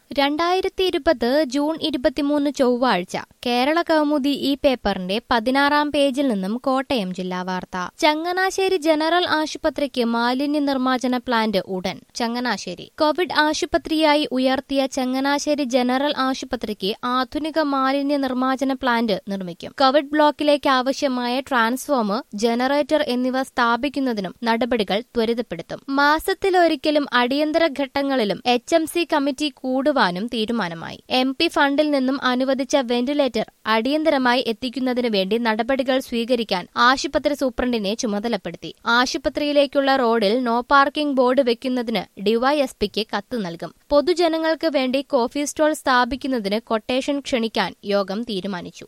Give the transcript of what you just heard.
2020 June 23 ചൊവ്വാഴ്ച കേരള കൗമുദി ഈ പേപ്പറിന്റെ 16-ാം പേജിൽ നിന്നും കോട്ടയം ജില്ലാ വാർത്ത. ചങ്ങനാശ്ശേരി ജനറൽ ആശുപത്രിക്ക് മാലിന്യ നിർമ്മാർജ്ജന പ്ലാന്റ് ഉടൻ. ചങ്ങനാശ്ശേരി കോവിഡ് ആശുപത്രിയായി ഉയർത്തിയ ചങ്ങനാശ്ശേരി ജനറൽ ആശുപത്രിക്ക് ആധുനിക മാലിന്യ നിർമ്മാർജ്ജന പ്ലാന്റ് നിർമ്മിക്കും. കോവിഡ് ബ്ലോക്കിലേക്ക് ആവശ്യമായ ട്രാൻസ്ഫോമർ, ജനറേറ്റർ എന്നിവ സ്ഥാപിക്കുന്നതിനും നടപടികൾ ത്വരിതപ്പെടുത്തും. മാസത്തിലൊരിക്കലും അടിയന്തര ഘട്ടങ്ങളിലും HMC കമ്മിറ്റി കൂടുവാനും തീരുമാനമായി. MP ഫണ്ടിൽ നിന്നും അനുവദിച്ച വെന്റിലേറ്റർ അടിയന്തരമായി എത്തിക്കുന്നതിനു വേണ്ടി നടപടികൾ സ്വീകരിക്കാൻ ആശുപത്രി സൂപ്രണ്ടിനെ ചുമതലപ്പെടുത്തി. ആശുപത്രിയിലേക്കുള്ള റോഡിൽ നോ പാർക്കിംഗ് ബോർഡ് വെക്കുന്നതിന് ഡിവൈഎസ്പിക്ക് കത്ത് നൽകും. പൊതുജനങ്ങൾക്ക് വേണ്ടി കോഫി സ്റ്റോൾ സ്ഥാപിക്കുന്നതിന് കൊട്ടേഷൻ ക്ഷണിക്കാൻ യോഗം തീരുമാനിച്ചു.